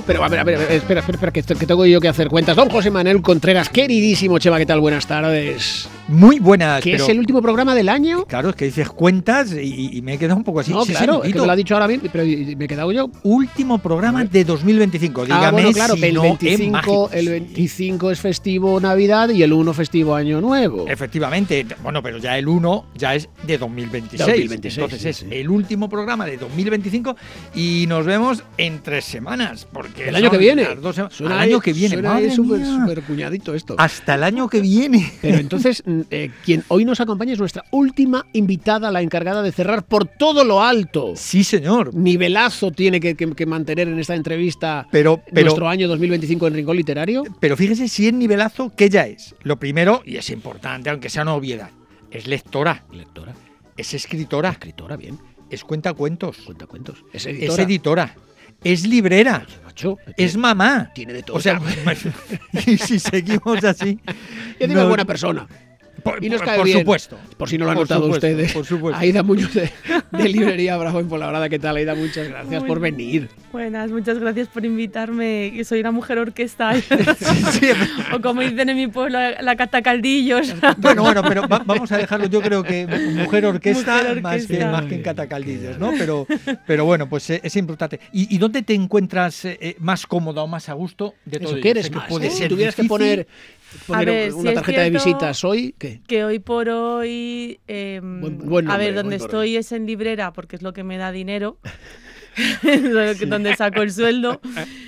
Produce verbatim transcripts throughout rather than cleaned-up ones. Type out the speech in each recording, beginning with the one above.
pero a ver, a ver, espera, espera, espera que, que tengo yo que hacer cuentas. Don José Manuel Contreras, queridísimo Chema, ¿qué tal? Buenas tardes. Muy buenas. ¿Que pero, es el último programa del año? Claro, es que dices cuentas y, y me he quedado un poco así. No, Sí, claro, sí, es que me lo ha dicho ahora bien, pero me he quedado yo. Último programa de dos mil veinticinco. Dígame ah, bueno, claro, si que el no veinticinco, es mágico. el veinticinco es festivo Navidad y el uno festivo Año Nuevo. Efectivamente, bueno, pero ya el uno ya es de dos mil veintiséis. dos mil veintiséis Entonces sí, es sí. el último programa de dos mil veinticinco y nos vemos en tres semanas. Porque el año que viene. Dos sema- Suena el ahí, año que viene, suena madre ahí súper, mía. súper cuñadito esto. Hasta el año que viene. Pero entonces, eh, quien hoy nos acompaña es nuestra última invitada, la encargada de cerrar por todo lo alto. Sí, señor. Nivelazo tiene que, que, que mantener en esta entrevista Pero, pero, nuestro año dos mil veinticinco en Rincón Literario. pero fíjese si es nivelazo, que ya es. Lo primero, y es importante, aunque sea una obviedad, es lectora, Lectora, es escritora, escritora, bien, es cuentacuentos, cuenta cuentos. Es es editora. editora, es librera, Macho, es mamá. tiene de todo. O sea, y si seguimos así. y encima no- es buena persona. Por, Y nos por- cae por bien. supuesto. Por si no lo han Por notado supuesto, ustedes. por supuesto. Aida Muñoz de, de Librería Bravo en Fuenlabrada. ¿Qué tal, Aida? Muchas gracias Muy por venir. Buenas, muchas gracias por invitarme, que soy una mujer orquesta. Sí, sí. O como dicen en mi pueblo, la catacaldillos. Bueno, bueno, pero va- vamos a dejarlo. Yo creo que mujer orquesta, Mujer Más, que, orquesta. más que en catacaldillos, ¿no? Pero, pero bueno, pues eh, es importante. ¿Y, y dónde te encuentras eh, más cómoda o más a gusto de todo Eso, ello? ¿qué eres Sé que más? puede ¿Eh? Si ser tuvieras que difícil. poner, poner A ver, una si es tarjeta de cierto visitas hoy, ¿qué? Que hoy por hoy, eh, Buen- buen a nombre, ver, donde hoy por estoy es en librera, porque es lo que me da dinero, es lo que- donde saco el sueldo.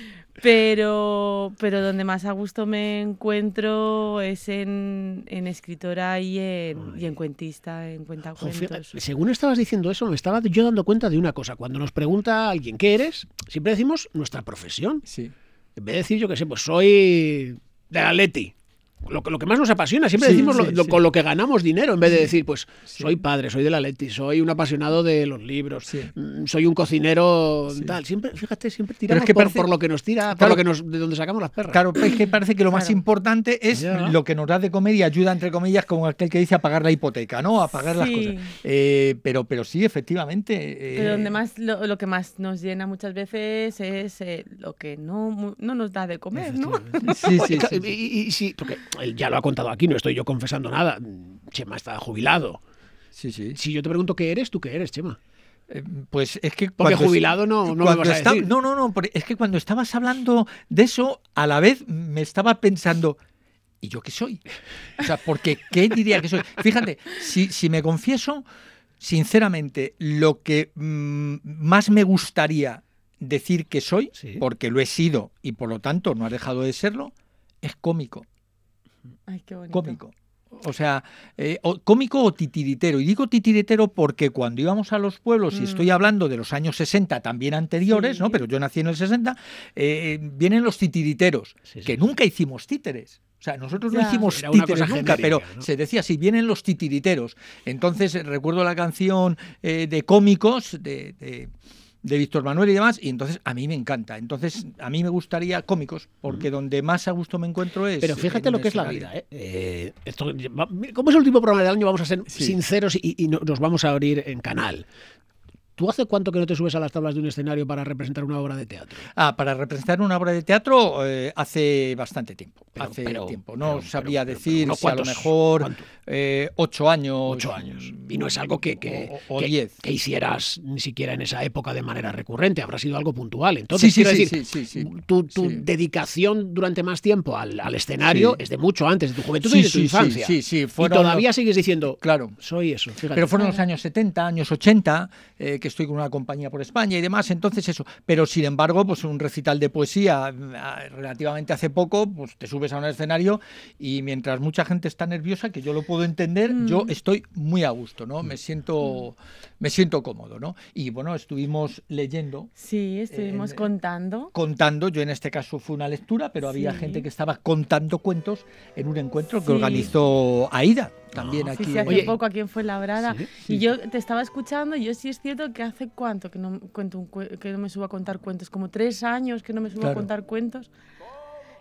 Pero, pero donde más a gusto me encuentro es en, en escritora y en, y en cuentista, en Jo, cuentacuentos. fíjate, según estabas diciendo eso, me estaba yo dando cuenta de una cosa. Cuando nos pregunta alguien qué eres, siempre decimos nuestra profesión. Sí. En vez de decir, yo qué sé, pues soy del Atleti. Lo, que- lo que más nos apasiona, siempre Sí, decimos lo- sí, lo- sí. con lo que ganamos dinero, en vez de decir, pues Sí. soy padre, soy del Atleti, soy un apasionado de los libros, Sí. mm, soy un cocinero, Sí. tal. Siempre, fíjate, siempre Pero tiramos es que por, parece- por lo que nos tira, por Claro. lo que nos, de donde sacamos las perras. Claro, es que parece que lo más Claro. importante es Ya. lo que nos da de comer y ayuda, entre comillas, como aquel que dice a pagar la hipoteca, ¿no? A pagar las Sí. cosas. Eh, pero, pero sí, efectivamente. eh, Pero donde más, lo, lo que más nos llena muchas veces es eh, lo que no, mu- no nos da de comer, ¿no? Sí, sí, Oye, sí. y, y- y sí, porque él ya lo ha contado aquí, no estoy yo confesando nada. Chema está jubilado. Sí, sí. Si yo te pregunto qué eres, ¿tú qué eres, Chema? Eh, Pues es que Porque cuando es- jubilado no, no me cuando vas a está- decir. No, no, no, porque es que cuando estabas hablando de eso, a la vez me estaba pensando, ¿y yo qué soy? O sea, porque ¿qué diría que soy? Fíjate, si, si me confieso, sinceramente, lo que mm, más me gustaría decir que soy, Sí. porque lo he sido y por lo tanto no ha dejado de serlo, es cómico. Ay, qué bonito. Cómico. O sea, eh, o- cómico o titiritero. Y digo titiritero porque cuando íbamos a los pueblos, y Mm. estoy hablando de los años sesenta, también anteriores, Sí. ¿no? Pero yo nací en el sesenta, eh, vienen los titiriteros, Sí, sí. que nunca hicimos títeres. O sea, nosotros no Ya. hicimos Era una títeres cosa nunca, genérica, pero ¿no? se decía así, vienen los titiriteros. Entonces, eh, recuerdo la canción eh, de cómicos de... de de Víctor Manuel y demás, y entonces a mí me encanta. Entonces, a mí me gustaría cómicos, porque donde más a gusto me encuentro es... Pero fíjate en lo un que es la escenario. vida. ¿eh? Eh, esto, va- como es el último programa del año, vamos a ser Sí. sinceros y, y no- nos vamos a abrir en canal. ¿Tú hace cuánto que no te subes a las tablas de un escenario para representar una obra de teatro? Ah, para representar una obra de teatro eh, hace bastante tiempo. Pero- hace pero- tiempo. No pero- sabría pero- pero- decir pero, ¿no? si a lo ¿Cuántos? mejor ¿Cuánto? eh, ocho años. Ocho años. Y no es algo que, que, O- o que- diez. que hicieras ni siquiera en esa época de manera recurrente. Habrá sido algo puntual. Entonces, Sí, sí, quiero sí, decir, sí, sí, sí. tu, tu Sí. dedicación durante más tiempo al, al escenario Sí. es de mucho antes, de tu juventud Sí, y de tu sí, sí, infancia. sí, sí, Y fueron todavía los- sigues diciendo, Claro. soy eso. Fíjate. Pero fueron los años setenta, años ochenta, eh, que estoy con una compañía por España y demás, entonces eso. Pero sin embargo, pues un recital de poesía ah, relativamente hace poco, pues te subes a un escenario y mientras mucha gente está nerviosa, que yo lo puedo entender, Mm. yo estoy muy a gusto, ¿no? Me siento, me siento cómodo, ¿no? Y bueno, estuvimos leyendo, Sí, estuvimos Eh, contando. contando, yo en este caso fue una lectura, pero había Sí. gente que estaba contando cuentos en un encuentro que Sí. organizó Aida, también Ah, aquí. Sí, sí, hace Oye. poco aquí en Fuenlabrada. Sí, sí, y yo te estaba escuchando y yo sí es cierto que hace cuánto que no, cuento un cue- que no me subo a contar cuentos, como tres años que no me subo Claro. a contar cuentos.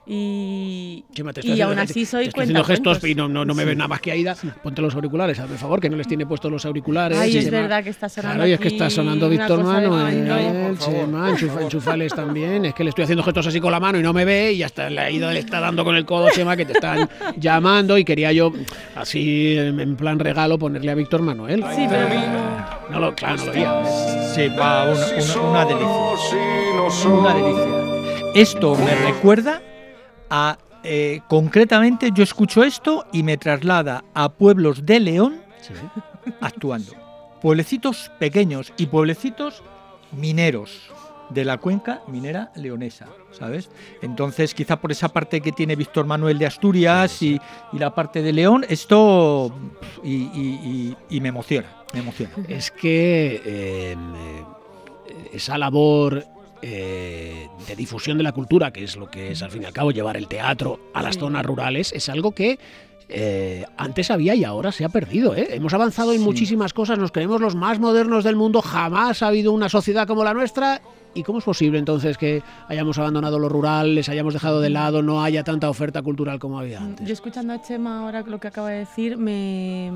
Y, Chema, te y haciendo, aún así soy te estoy haciendo cuentacuentos. gestos y no, no, no me Sí. ves nada más que Aida. Ponte los auriculares, hazme favor, que no les tiene puestos los auriculares. Ay, es Chema. verdad que está sonando Claro, y es que aquí está sonando una Víctor cosa de Manuel, fondo. Por favor, Chema, por enchufa, favor. enchufales también. Es que le estoy haciendo gestos así con la mano y no me ve y hasta la Aida le está dando con el codo, Chema, que te están llamando y quería yo, así en plan regalo, ponerle a Víctor Manuel. Sí, pero como- No lo, claro, no lo oía. Sí, va, una, una, una delicia. Una delicia. Esto me recuerda a, eh, concretamente, yo escucho esto y me traslada a pueblos de León Sí. actuando. Pueblecitos pequeños y pueblecitos mineros de la cuenca minera leonesa, ¿sabes? Entonces, quizá por esa parte que tiene Víctor Manuel de Asturias y, y la parte de León, esto y, y- y- y me emociona, me emociona. Es que eh, eh, esa labor eh, de difusión de la cultura, que es lo que es al fin y al cabo llevar el teatro a las Sí. zonas rurales, es algo que eh, antes había y ahora se ha perdido. ¿eh? Hemos avanzado en Sí. muchísimas cosas, nos creemos los más modernos del mundo, jamás ha habido una sociedad como la nuestra. ¿Y cómo es posible entonces que hayamos abandonado lo rural, les hayamos dejado de lado, no haya tanta oferta cultural como había antes? Yo escuchando a Chema ahora lo que acaba de decir, me,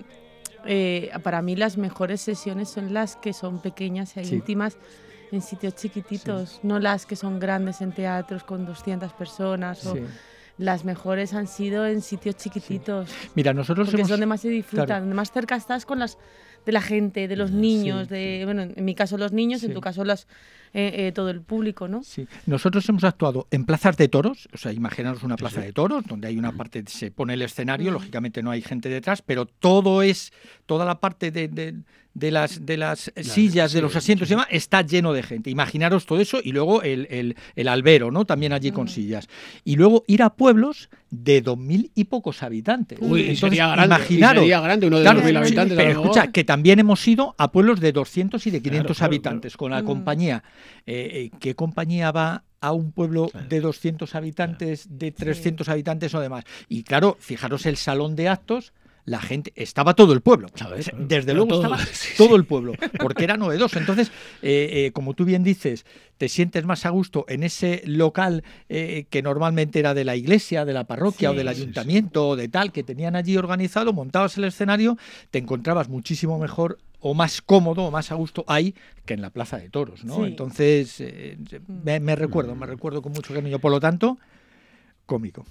eh, para mí las mejores sesiones son las que son pequeñas e Sí. íntimas en sitios chiquititos, no las que son grandes en teatros con doscientas personas. O Sí. las mejores han sido en sitios chiquititos, Mira, nosotros porque hemos... es donde más se disfruta, claro. donde más cerca estás con las de la gente, de los Sí, niños, sí. de bueno, en mi caso los niños, Sí. en tu caso las, eh, eh, todo el público, ¿no? Sí. Nosotros hemos actuado en plazas de toros, o sea, imaginaros una plaza sí. de toros, donde hay una parte, se pone el escenario, lógicamente no hay gente detrás, pero todo es, toda la parte de, de- de las, de las sillas, de sí, los asientos sí. y demás, está lleno de gente. Imaginaros todo eso y luego el, el, el albero, ¿no? También allí con sillas. Y luego ir a pueblos de dos mil y pocos habitantes. Uy, Entonces, sería grande, y imaginaros, sería grande, uno de claro, dos mil sí, habitantes. pero a lo mejor. escucha, que también hemos ido a pueblos de doscientos y de quinientos claro, habitantes con la Mm. compañía. Eh, eh, ¿Qué compañía va a un pueblo Claro. de doscientos habitantes, de trescientos habitantes o demás? Y claro, fijaros el salón de actos, la gente, estaba todo el pueblo. Claro, Es- claro, Desde claro, luego todo, estaba sí, todo el pueblo, porque era novedoso. Entonces, eh, eh, como tú bien dices, te sientes más a gusto en ese local eh, que normalmente era de la iglesia, de la parroquia Sí. o del Sí, sí. ayuntamiento o de tal, que tenían allí organizado, montabas el escenario, te encontrabas muchísimo mejor o más cómodo o más a gusto ahí que en la plaza de toros, ¿no? Sí. Entonces, eh, me, me recuerdo, me recuerdo con mucho cariño. Por lo tanto, cómico.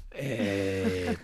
Eh,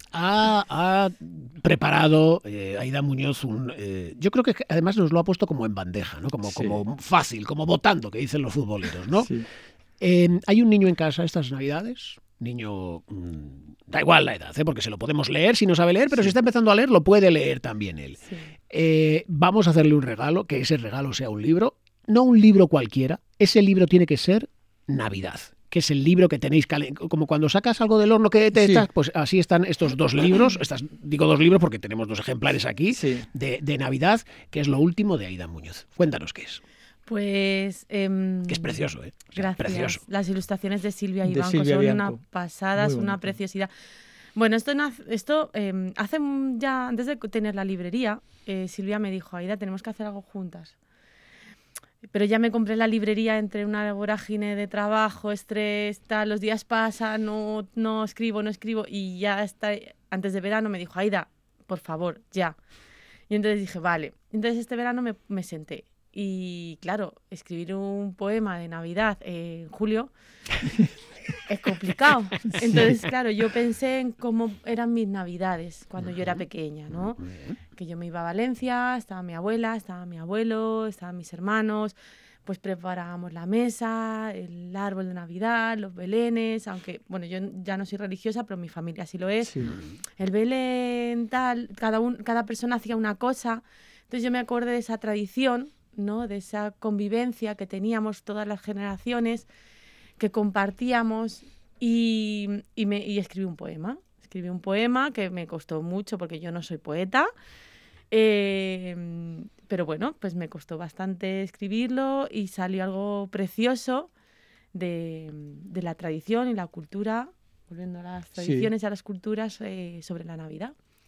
ha, ha preparado eh, Aida Muñoz un... eh, yo creo que además nos lo ha puesto como en bandeja, ¿no? Como, Sí. como fácil, como votando, que dicen los futboleros, ¿no? Sí. Eh, hay un niño en casa estas navidades, niño... mmm, da igual la edad, ¿eh? Porque se lo podemos leer si no sabe leer, pero Sí. si está empezando a leer lo puede leer también él. Sí. Eh, vamos a hacerle un regalo, que ese regalo sea un libro, no un libro cualquiera, ese libro tiene que ser Navidad, que es el libro que tenéis, calen- como cuando sacas algo del horno que te Sí. estás, pues así están estos dos libros, estas, digo dos libros porque tenemos dos ejemplares aquí, Sí. de, de Navidad, que es lo último de Aida Muñoz. Cuéntanos qué es, Pues... em, que es precioso, ¿eh? O sea, Gracias. precioso. Las ilustraciones de Silvia De Ibanco Silvia son Bianco. una pasada, Muy es una bonito. preciosidad. Bueno, esto, nace- esto eh, hace un- ya antes de tener la librería, eh, Silvia me dijo, Aida, tenemos que hacer algo juntas. Pero ya me compré la librería entre una vorágine de trabajo, estrés, tal, los días pasan, no, no escribo, no escribo, y ya está, antes de verano me dijo, Aida, por favor, ya. Y entonces dije, vale. Entonces este verano me, me senté. Y claro, escribir un poema de Navidad eh, en julio es complicado. Entonces, claro, yo pensé en cómo eran mis Navidades cuando yo era pequeña, ¿no? Que yo me iba a Valencia, estaba mi abuela, estaba mi abuelo, estaban mis hermanos, pues preparábamos la mesa, el árbol de Navidad, los belenes, aunque, bueno, yo ya no soy religiosa, pero mi familia sí lo es. Sí. El Belén, tal, cada, un, cada persona hacía una cosa. Entonces yo me acordé de esa tradición, ¿no? De esa convivencia que teníamos todas las generaciones, que compartíamos y, y, me, y escribí un poema. Escribí un poema que me costó mucho porque yo no soy poeta, eh, pero bueno, pues me costó bastante escribirlo y salió algo precioso de, de la tradición y la cultura, volviendo a las tradiciones y a las culturas eh, sobre la Navidad.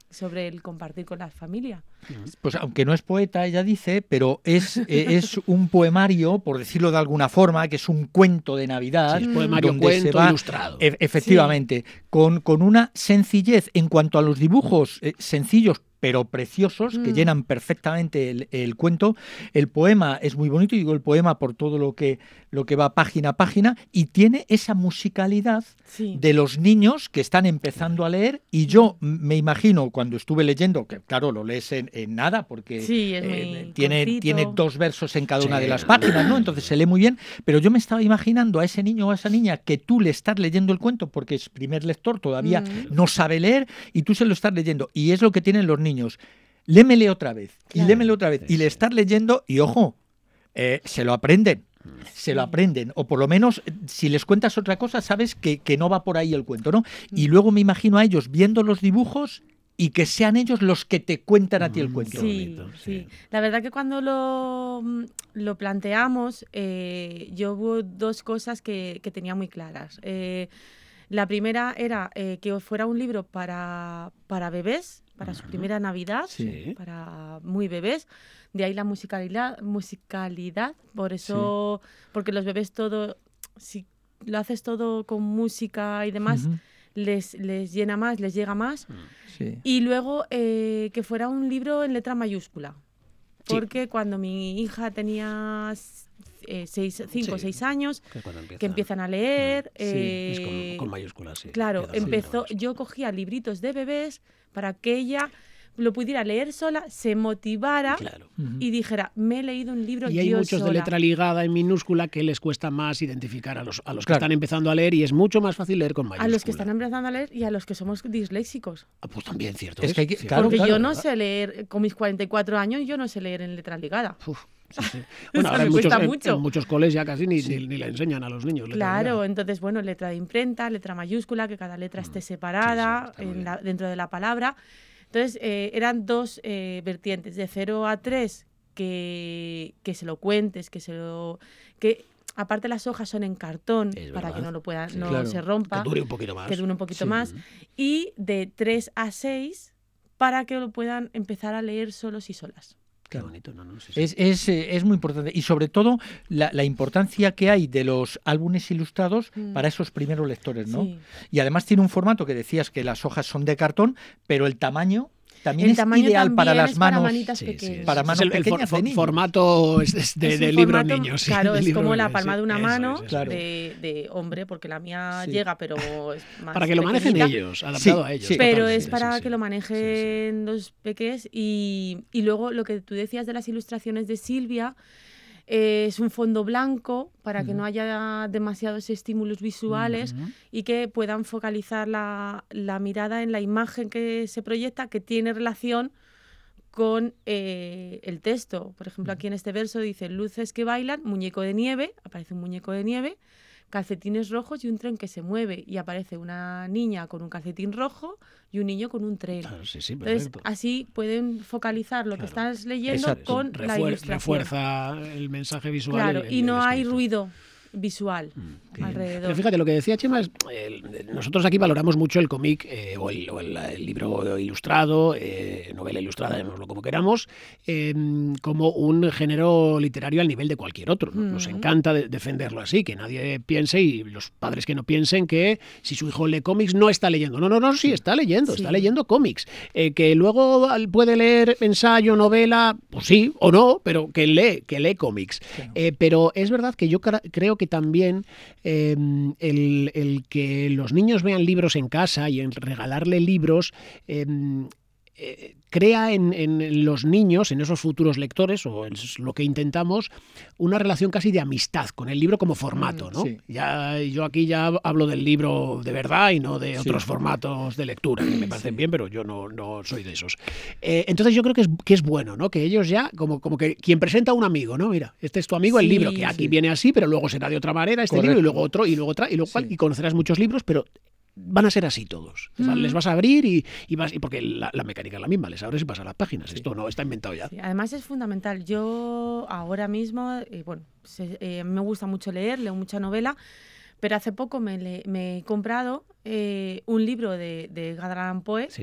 sobre el compartir con la familia. Pues aunque no es poeta, ella dice, pero es, es un poemario, por decirlo de alguna forma, que es un cuento de Navidad. Sí, es poemario, donde cuento se va, ilustrado. E- efectivamente, sí. con, con una sencillez en cuanto a los dibujos eh, sencillos, pero preciosos, mm. que llenan perfectamente el, el cuento. El poema es muy bonito, y digo el poema por todo lo que, lo que va página a página, y tiene esa musicalidad sí. de los niños que están empezando a leer, y yo me imagino, cuando estuve leyendo, que claro, lo lees en, en nada, porque sí, es eh, muy tiene, cortito. tiene dos versos en cada sí. una de las páginas, ¿no? Entonces se lee muy bien, pero yo me estaba imaginando a ese niño o a esa niña que tú le estás leyendo el cuento, porque es primer lector, todavía mm. no sabe leer, y tú se lo estás leyendo, y es lo que tienen los niños. Lémele otra vez, claro. y lémele otra vez, y le estás leyendo, y ojo, eh, se lo aprenden. Se lo aprenden, o por lo menos si les cuentas otra cosa sabes que, que no va por ahí el cuento, ¿no? Y luego me imagino a ellos viendo los dibujos y que sean ellos los que te cuentan a ti el cuento. Sí, bonito, sí. sí. La verdad que cuando lo, lo planteamos, eh, yo hubo dos cosas que, que tenía muy claras. Eh, la primera era eh, que fuera un libro para, para bebés, para su primera Navidad, sí. para muy bebés. De ahí la musicalidad, musicalidad, por eso, sí. porque los bebés todo, si lo haces todo con música y demás, uh-huh. les, les llena más, les llega más. Sí. Y luego eh, que fuera un libro en letra mayúscula, porque sí. cuando mi hija tenía eh, seis, cinco o sí. seis años, que, empieza, que empiezan a leer... Sí, eh, es con, con mayúsculas, sí. Claro, empezó, yo cogía libritos de bebés para que ella... lo pudiera leer sola, se motivara claro. y dijera, me he leído un libro yo sola. Y hay muchos sola. de letra ligada en minúscula que les cuesta más identificar a los, a los que claro. están empezando a leer, y es mucho más fácil leer con mayúscula. A los que están empezando a leer y a los que somos disléxicos. Ah, pues también, cierto. Es es, que hay que, cierto. claro, Porque claro, yo no ¿verdad? sé leer, con mis cuarenta y cuatro años, yo no sé leer en letra ligada. Uf. Sí, sí. Bueno, ahora en muchos, en, en muchos coles ya casi ni, sí. ni, ni le enseñan a los niños. Claro, entonces, bueno, letra de imprenta, letra mayúscula, que cada letra esté separada sí, sí, en la, dentro de la palabra. Entonces, eh, eran dos eh, vertientes, de cero a tres, que, que se lo cuentes, que se lo... que aparte las hojas son en cartón, es para verdad. que no lo pueda, sí, no claro. se rompa. Que dure un poquito más. Que dure un poquito sí. más. Y de tres a seis, para que lo puedan empezar a leer solos y solas. Qué bonito, no, no, sí, sí. Es, es, es muy importante, y sobre todo la, la importancia que hay de los álbumes ilustrados mm. para esos primeros lectores, ¿no? Sí. Y además tiene un formato que decías que las hojas son de cartón, pero el tamaño también el es ideal para las manos, para manitas sí, pequeñas. Sí, para manos el, pequeñas el for, de niños. Formato es, es de, es de libro formato, niños. Sí, claro, es como la de, palma de una sí, mano eso, eso, claro. de, de hombre, porque la mía sí. llega, pero es más para que lo manejen pequeñita. ellos, adaptado sí, a ellos. Sí, pero total, es sí, para sí, que lo manejen sí, sí. los peques. Y, y luego lo que tú decías de las ilustraciones de Silvia, eh, es un fondo blanco para que uh-huh. no haya demasiados estímulos visuales uh-huh. y que puedan focalizar la, la mirada en la imagen que se proyecta, que tiene relación con eh, el texto. Por ejemplo, aquí en este verso dice: luces que bailan, muñeco de nieve, aparece un muñeco de nieve, calcetines rojos y un tren que se mueve, y aparece una niña con un calcetín rojo y un niño con un tren. Claro, sí, sí, entonces, así pueden focalizar lo claro. que estás leyendo Exacto. con Refuer- la ilustración. Refuerza el mensaje visual. Claro, el, el, y no el hay ruido visual mm, alrededor. Pero fíjate, lo que decía Chema es, eh, nosotros aquí valoramos mucho el cómic eh, o, el, o el, el libro ilustrado, eh, novela ilustrada, llamémoslo como queramos, eh, como un género literario al nivel de cualquier otro, ¿no? Mm. Nos encanta de, defenderlo así, que nadie piense, y los padres que no piensen, que si su hijo lee cómics no está leyendo. No, no, no, sí, está leyendo, sí. está leyendo cómics. Eh, que luego puede leer ensayo, novela, pues sí, o no, pero que lee, que lee cómics. Claro. Eh, pero es verdad que yo cra- creo que también eh, el, el que los niños vean libros en casa y en regalarle libros eh, eh, crea en, en los niños, en esos futuros lectores, o es lo que intentamos, una relación casi de amistad con el libro como formato, ¿no? Sí. Ya, yo aquí ya hablo del libro de verdad y no de sí. otros formatos de lectura, que me parecen sí. bien, pero yo no, no soy de esos. Eh, entonces yo creo que es, que es bueno, ¿no? Que ellos ya, como, como que quien presenta a un amigo, ¿no? Mira, este es tu amigo, sí, el libro, que aquí sí. viene así, pero luego será de otra manera este Correcto. libro, y luego otro, y luego otra, y luego sí. y conocerás muchos libros, pero van a ser así todos. Mm. Les vas a abrir y, y vas y porque la, la mecánica es la misma, les abres y pasas las páginas. Sí. Esto no está inventado ya. Sí, además es fundamental. Yo ahora mismo, eh, bueno, se, eh, me gusta mucho leer, leo mucha novela, pero hace poco me, le, me he comprado eh, un libro de, de Edgar Allan Poe. Sí.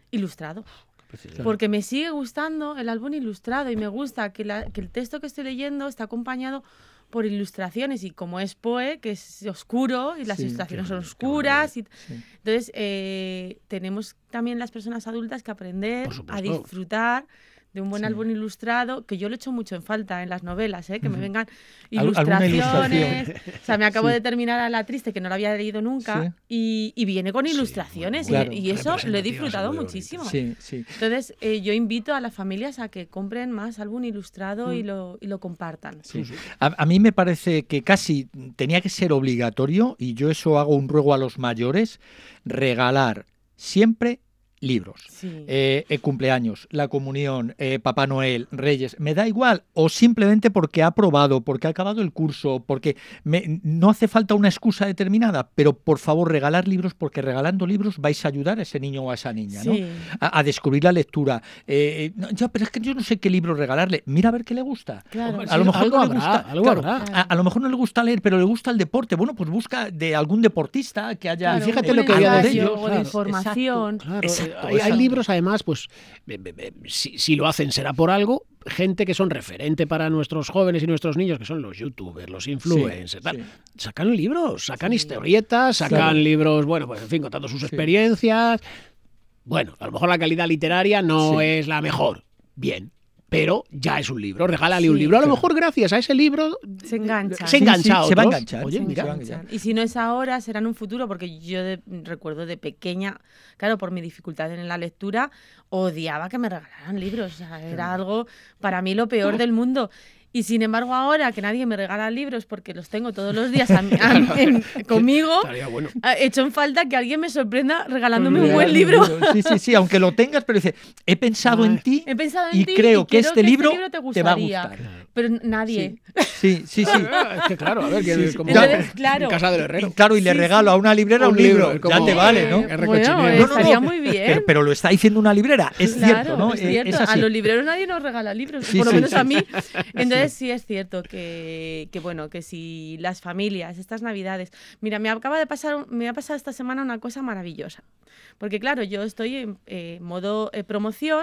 ilustrado. Precioso. Porque me sigue gustando el álbum ilustrado y me gusta que, la, que el texto que estoy leyendo está acompañado por ilustraciones y como es Poe, que es oscuro y las Sí, ilustraciones qué son bonito, oscuras. Y, Sí. entonces, eh, tenemos también las personas adultas que aprender Por a supuesto. disfrutar de un buen Sí. álbum ilustrado, que yo lo echo mucho en falta en las novelas, ¿eh? Que me Ujú. vengan Al- alguna ilustraciones. ilustración. O sea, me acabo Sí. de terminar a La Triste, que no la había leído nunca, Sí. y, y viene con Sí, ilustraciones. muy bueno. y, y Claro, eso lo he representativas, disfrutado muy muchísimo. Sí, sí. Entonces, eh, yo invito a las familias a que compren más álbum ilustrado y, Mm. lo, y lo compartan. Sí. A, a mí me parece que casi tenía que ser obligatorio, y yo eso hago un ruego a los mayores, regalar siempre libros. Sí. Eh, eh, cumpleaños, la comunión, eh, Papá Noel, Reyes, me da igual, o simplemente porque ha aprobado, porque ha acabado el curso, porque me, no hace falta una excusa determinada, pero por favor regalar libros, porque regalando libros vais a ayudar a ese niño o a esa niña, ¿no? Sí. a, a descubrir la lectura. Eh, no, ya, pero es que yo no sé qué libro regalarle. Mira a ver qué le gusta. Claro. Hombre, A lo mejor algo no le habrá, gusta, algo claro, habrá. a, a lo mejor no le gusta leer, pero le gusta el deporte. Bueno, pues busca de algún deportista que haya. Claro, fíjate un lo que voy a ensayo decir, o de claro. información. Claro, Exacto, eh, hay, hay exacto. libros además, pues eh, eh, eh, si, si lo hacen será por algo, gente que son referente para nuestros jóvenes y nuestros niños, que son los youtubers, los influencers, tal, sí. sacan libros, sacan Sí. historietas, sacan Claro. libros, bueno, pues en fin, contando sus Sí. experiencias. Bueno, a lo mejor la calidad literaria no Sí. es la mejor, bien, pero ya es un libro, regálale Sí, un libro. A lo claro. mejor gracias a ese libro Se enganchan. se Sí, engancha sí, a se va a otros. enganchar, Oye, se mira, va a Enganchan. Y si no es ahora, será en un futuro, porque yo de- recuerdo de pequeña, claro, por mi dificultad en la lectura, odiaba que me regalaran libros. O sea, era algo para mí lo peor del mundo. Y sin embargo, ahora que nadie me regala libros porque los tengo todos los días a- a- en- conmigo, estaría bueno. he hecho en falta que alguien me sorprenda regalándome un buen libro. Sí, sí, sí, aunque lo tengas, pero dice, he pensado Ay. en ti He pensado en y ti creo y que quiero este libro te, te va a gustaría. gustar. Pero nadie. Sí, sí, sí. Es que claro, a ver, que Sí, es sí. como Entonces, claro. en casa del Y, herrero. claro, y le Sí, regalo sí. a una librera un, Un libro, libro, es como- ya te vale, ¿no? Eh, Qué bueno, recochineo. eh, No, no, estaría no, muy bien. Pero, pero lo está diciendo una librera, es Claro, cierto, ¿no? es Eh, cierto. es así. A los libreros nadie nos regala libros, Sí, por lo sí, menos sí, a mí. sí. Entonces sí es cierto que, que bueno, que si las familias, estas navidades, mira, me acaba de pasar, un- me ha pasado esta semana una cosa maravillosa, porque claro, yo estoy en eh, modo eh, promoción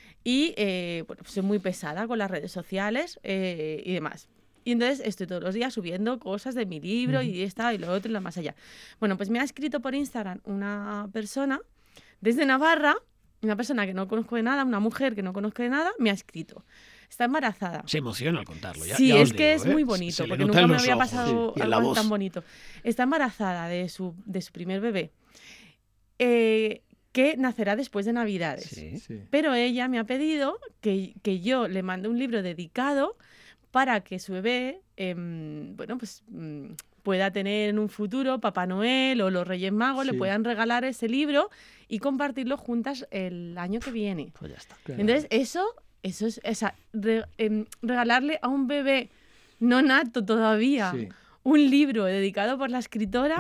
y eh, bueno, soy muy pesada con las redes sociales eh, y demás. Y entonces estoy todos los días subiendo cosas de mi libro Ujú. y esta y lo otro y lo más allá. Bueno, pues me ha escrito por Instagram una persona desde Navarra, una persona que no conozco de nada, una mujer que no conozco de nada, me ha escrito. Está embarazada. Se emociona al contarlo. Ya, Sí, ya es os que digo, es ¿eh? muy Se bonito, le porque nota nunca en me los había ojos, pasado sí, y en la algo voz. tan bonito. Está embarazada de su, de su primer bebé, eh, que nacerá después de Navidades. Sí. Sí. Pero ella me ha pedido que, que yo le mande un libro dedicado para que su bebé, em, bueno, pues mm, pueda tener en un futuro Papá Noel o los Reyes Magos, Sí. le puedan regalar ese libro y compartirlo juntas el año que viene. Pues ya está. Claro. Entonces, eso, eso es, o sea, re- em, regalarle a un bebé no nato todavía Sí. un libro dedicado por la escritora.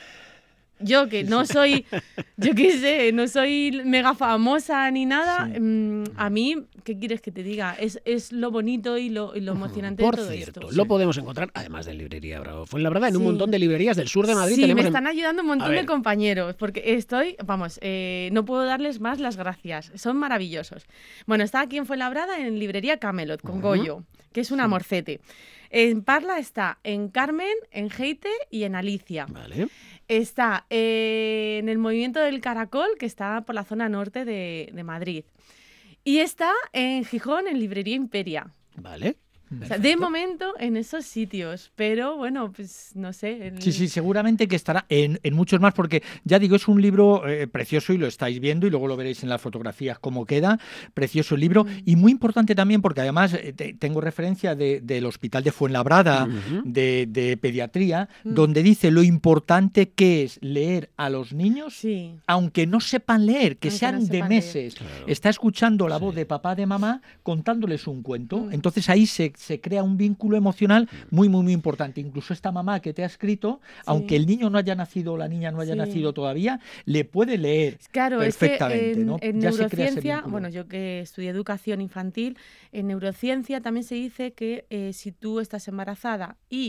Yo que Sí, no sí. soy, yo qué sé, no soy mega famosa ni nada, Sí. mm, a mí, ¿qué quieres que te diga? Es, es lo bonito y lo, y lo emocionante Por de todo cierto, esto. lo Sí. podemos encontrar, además de librería Bravo Fuenlabrada, en un Sí. montón de librerías del sur de Madrid. Sí, tenemos me en- están ayudando un montón A de ver. compañeros, porque estoy, vamos, eh, no puedo darles más las gracias, son maravillosos. Bueno, está aquí en Fuenlabrada en librería Camelot, con Ujú. Goyo, que es un amorcete. En Parla está en Carmen, en Geite y en Alicia. Vale. Está eh, en el Movimiento del Caracol, que está por la zona norte de, de Madrid. Y está en Gijón, en Librería Imperia. Vale. O sea, de momento en esos sitios, pero bueno, pues no sé. el- Sí, sí, seguramente que estará en, en muchos más, porque ya digo, es un libro eh, precioso y lo estáis viendo y luego lo veréis en las fotografías cómo queda. Precioso el libro y muy importante también porque además eh, te- tengo referencia de- del Hospital de Fuenlabrada, Ujú. de, de pediatría, Mm. donde dice lo importante que es leer a los niños, Sí. aunque no sepan leer, que Aunque sean no de sepan leer. meses. Claro. Está escuchando la voz Sí. de papá, de mamá, contándoles un cuento. Mm. Entonces ahí se, se crea un vínculo emocional muy, muy, muy importante. Incluso esta mamá que te ha escrito, aunque el niño no haya nacido o la niña no haya Sí. nacido todavía, le puede leer Claro, es que perfectamente. en, ¿no? en Ya se crea ese neurociencia, vínculo. bueno, yo que estudié educación infantil, en neurociencia también se dice que eh, si tú estás embarazada y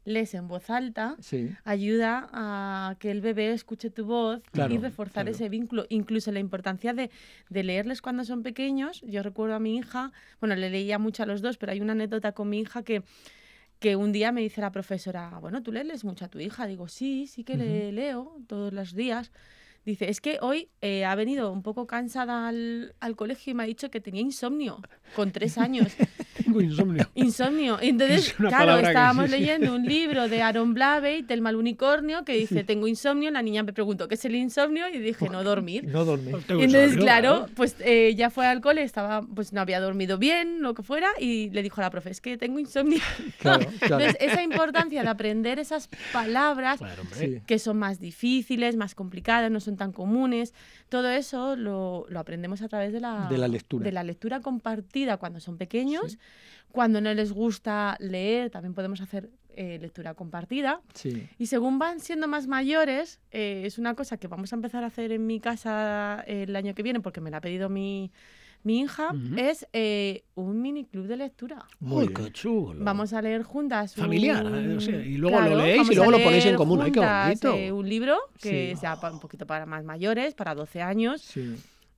lees en voz alta, Sí. ayuda a que el bebé escuche tu voz Claro, y reforzar claro. ese vínculo. Incluso la importancia de, de leerles cuando son pequeños. Yo recuerdo a mi hija, bueno, le leía mucho a los dos, pero hay una anécdota con mi hija que, que un día me dice la profesora, bueno, ¿tú le lees mucho a tu hija? Digo, sí, sí que Ujú. le leo todos los días. Dice, es que hoy eh, ha venido un poco cansada al, al colegio y me ha dicho que tenía insomnio con tres años. Tengo insomnio. Insomnio. Y entonces, Es una claro, palabra que estábamos sí, sí. leyendo un libro de Aaron Blavey, Telma el unicornio, que dice, tengo insomnio. La niña me preguntó, ¿qué es el insomnio? Y dije, no dormir. No dormí. Tengo Y entonces, insomnio, claro, pues eh, ya fue al cole, estaba, pues no había dormido bien, lo que fuera, y le dijo a la profe, es que tengo insomnio. Claro, claro. Entonces, esa importancia de aprender esas palabras Claro, hombre. Sí. que son más difíciles, más complicadas, no son tan comunes, todo eso lo, lo aprendemos a través de la, De la lectura. de la lectura compartida cuando son pequeños. Sí. Cuando no les gusta leer, también podemos hacer eh, lectura compartida. Sí. Y según van siendo más mayores, eh, es una cosa que vamos a empezar a hacer en mi casa eh, el año que viene, porque me la ha pedido mi, mi hija, Ujú. es eh, un mini club de lectura. Muy Uy, bien. qué chulo. Vamos a leer juntas. Familiar, un- eh, o sea, y luego lo Claro, leéis y vamos luego a lo ponéis en leer común. Ay, qué juntas, bonito. eh, un libro que Sí. sea pa- un poquito para más mayores, para doce años. Sí.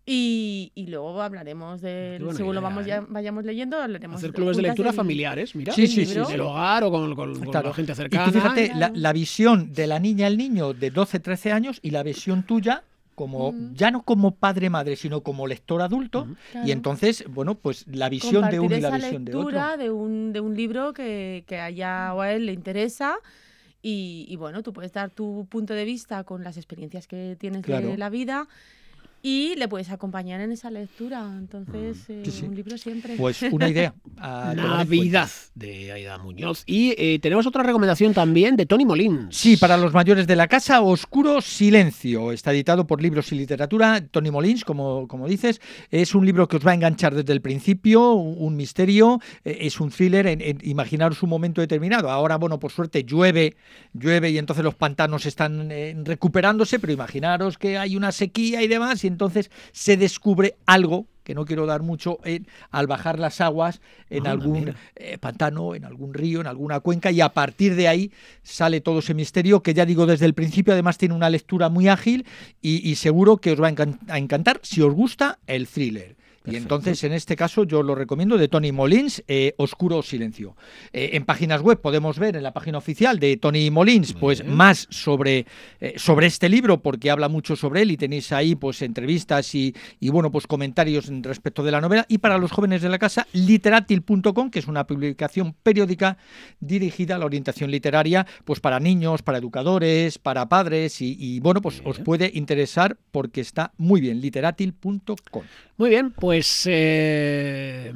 Y, y luego hablaremos de, Qué buena según lo idea, vamos ¿eh? ya, vayamos leyendo, hablaremos Hacer clubes de juntas lectura del- familiares, mira. Sí, sí, sí, sí. Del hogar o con, con- con Claro. la gente Y cercana. tú fíjate, la, Claro. la visión de la niña al niño de doce, trece años y la visión tuya como Mm. ya no como padre-madre, sino como lector adulto. Ujú. Claro. Y entonces, bueno, pues la visión de Compartir uno y la esa visión de otro. lectura de un, de un libro que, que a ella o a él le interesa. Y, y bueno, tú puedes dar tu punto de vista con las experiencias que tienes Claro. de la vida y le puedes acompañar en esa lectura. Entonces, eh, Sí, sí. un libro siempre. Pues una idea. a tomar en Navidad de Aida Muñoz. Y eh, tenemos otra recomendación también de Toni Molins. Sí, para los mayores de la casa, Oscuro Silencio. Está editado por Libros y Literatura. Toni Molins, como, como dices, es un libro que os va a enganchar desde el principio, un, un misterio, eh, es un thriller. En, en- imaginaros un momento determinado. Ahora, bueno, por suerte llueve, llueve y entonces los pantanos están eh, recuperándose, pero imaginaros que hay una sequía y demás, y entonces se descubre algo que no quiero dar mucho, en, al bajar las aguas en Anda, algún mira. eh, pantano, en algún río, en alguna cuenca, y a partir de ahí sale todo ese misterio que ya digo desde el principio, además tiene una lectura muy ágil y, y seguro que os va a, encan- a encantar si os gusta el thriller. Y Perfecto. entonces, en este caso, yo lo recomiendo de Toni Molins, eh, Oscuro Silencio. Eh, en páginas web podemos ver, en la página oficial de Toni Molins, Muy pues bien. más sobre, eh, sobre este libro, porque habla mucho sobre él y tenéis ahí pues entrevistas y, y bueno, pues comentarios en respecto de la novela. Y para los jóvenes de la casa, literatil punto com, que es una publicación periódica dirigida a la orientación literaria, pues para niños, para educadores, para padres y, y bueno, pues Bien. os puede interesar porque está muy bien, literatil punto com. Muy bien, pues eh,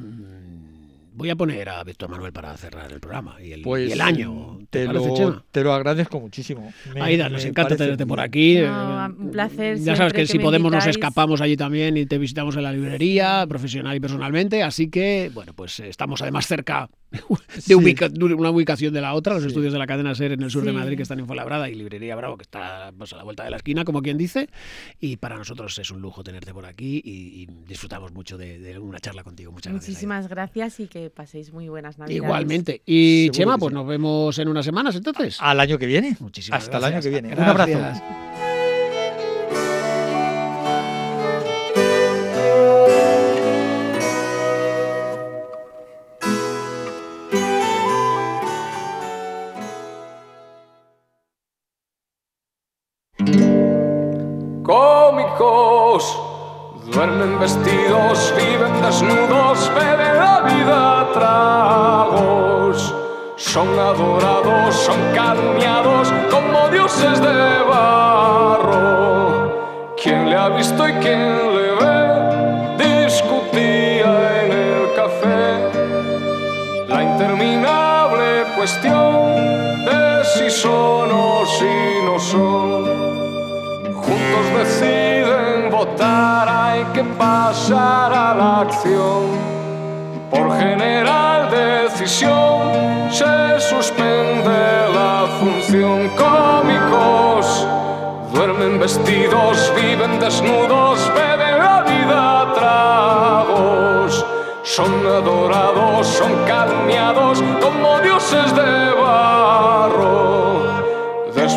voy a poner a Víctor Manuel para cerrar el programa y el, Pues y el año. ¿Te, te, parece, lo, Chema? te lo agradezco muchísimo. Me- Aida, nos me encanta parece tenerte por muy- aquí. No, Eh, un placer Ya sabes siempre que que si me podemos nos invitáis. escapamos allí también y te visitamos en la librería, profesional y personalmente. Así que, bueno, pues eh, estamos además cerca de, Sí. ubica- de una ubicación de la otra, los Sí. estudios de la cadena SER en el sur de Sí. Madrid, que están en Fuenlabrada, y Librería Bravo, que está pues, a la vuelta de la esquina, como quien dice. Y para nosotros es un lujo tenerte por aquí y, y disfrutamos mucho de, de una charla contigo. Muchas gracias. Aida. Muchísimas gracias y que paséis muy buenas navidades. Igualmente. Y Seguro Chema, que pues sí. nos vemos en unas semanas entonces. Al año que viene. Muchísimas Hasta el año gracias. que viene. Un Gracias. abrazo. Cómicos, duermen vestidos, viven desnudos, beben la vida a tragos. Son adorados, son calumniados como dioses de barro. ¿Quién le ha visto y quién le ve? Discutía en el café la interminable cuestión de si son o si no son. Juntos deciden votar, hay que pasar a la acción. Por general decisión se suspende la función. Cómicos, duermen vestidos, viven desnudos, beben la vida a tragos. Son adorados, son calumniados como dioses de barro.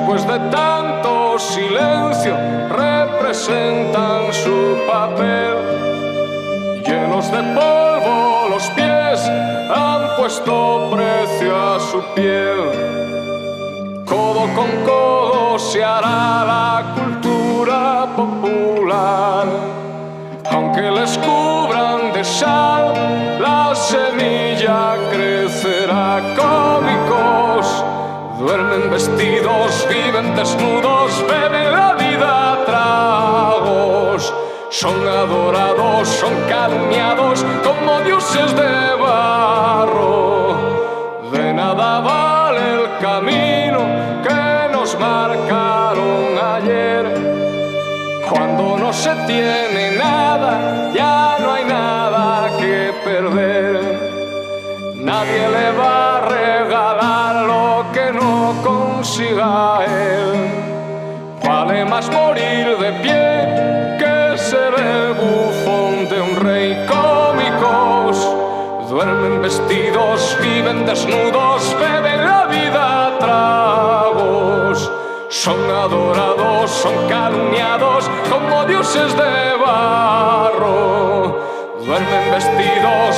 después de tanto silencio representan su papel. Llenos de polvo los pies han puesto precio a su piel. Codo con codo se hará la cultura popular. Aunque les cubran de sal, la semilla crecerá. Cómicos duermen vestidos, viven desnudos, beben la vida a tragos. Son adorados, son calumniados como dioses de barro. De nada vale el camino que nos marcaron ayer. Cuando no se tiene nada, ya no hay nada que perder. Nadie le va a regalar lo que no consiga él. Vale más morir de pie que ser el bufón de un rey. Cómicos duermen vestidos, viven desnudos, beben la vida a tragos. Son adorados, son calumniados como dioses de barro. Duermen vestidos,